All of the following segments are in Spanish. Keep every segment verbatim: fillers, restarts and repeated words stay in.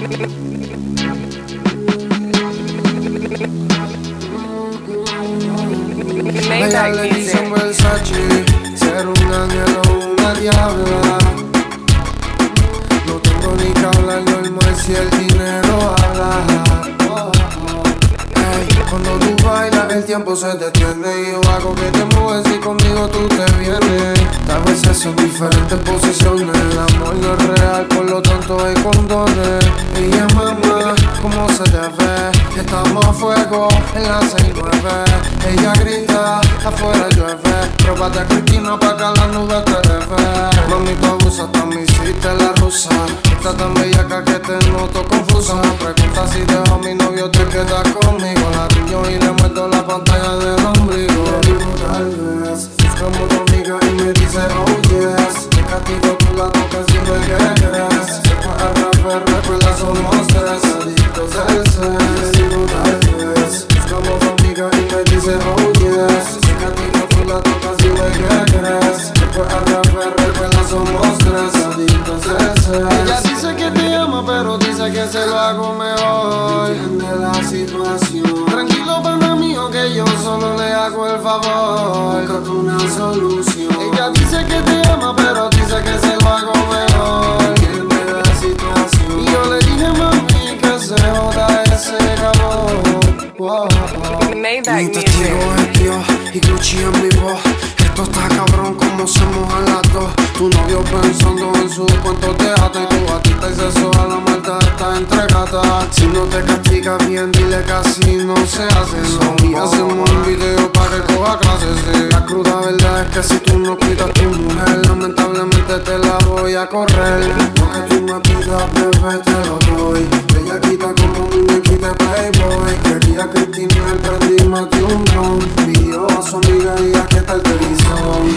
Ella le dicen Versace, ser un ángel o una diabla. No tengo ni que hablar normal si el dinero habla. Oh, oh. Hey, cuando tú bailas el tiempo se detiene y yo hago que te mueves y conmigo tú te vienes. Tal vez son diferentes posiciones, el amor no es real, por lo tanto hay condones. Ella mamá, ¿cómo se te ve? Estamos a fuego en las seis nueve. Ella grita, afuera llueve. Róbate a Cristina pa' que la nube te ve. Mami, tu abusa, también hiciste la rusa. Estás tan bellaca que te noto confusa. Me pregunta si dejo a mi novio, te quedas conmigo. La pillo y le muerdo la pantalla del ombligo. Le digo tal vez, buscamos tu amiga y me dice oh yes. Te castigo, tú la tocas y me quieres. Se fue a rapper, recuerda somos tres adictos al sex. Le digo tal vez, buscamos tu amiga y me dice oh yes. Te castigo, tú la tocas y me quieres. Se fue a rapper, recuerda somos tres adictos al sex. Ella dice que te ama pero dice que se lo hago mejor. Entiende la situación. Tranquilo, pana mío, que yo solo le hago el favor. Busca una solución. Ella dice que te ama pero dice que se lo hago mejor. Entiende la situación. Y yo le dije mami que se joda ese cabrón. Wow. Mi testigo es Dios y Gucci en mi voz. Esto está cabrón como se mojan las dos. Tu novio pensando en sus cuentos de ata y tu gatita y sexo a la maldad está entregada. Si no te castiga bien, dile que así no se hace, no. Y hacemos un video para que coja clases, sí. La cruda verdad es que si tú no cuidas a tu mujer, lamentablemente te la voy a correr. Lo que tú me pidas, bebé, te lo doy. Ella quita como muñequita Playboy. Quería Cristina, el prendí más de un don. Pidió a su amiga y a que tal televisión.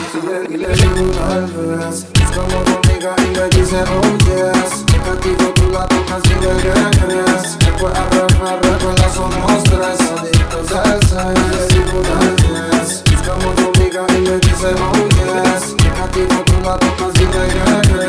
Y le digo tal vez, buscamos tu amiga y me dice oh yes. Te castigo, tú la tocas y me crees. Después a rapper, recuerda somos tres adictos al sex. Y le digo tal vez, buscamos tu amiga y me dice oh yes. Te castigo, tú la tocas y me crees.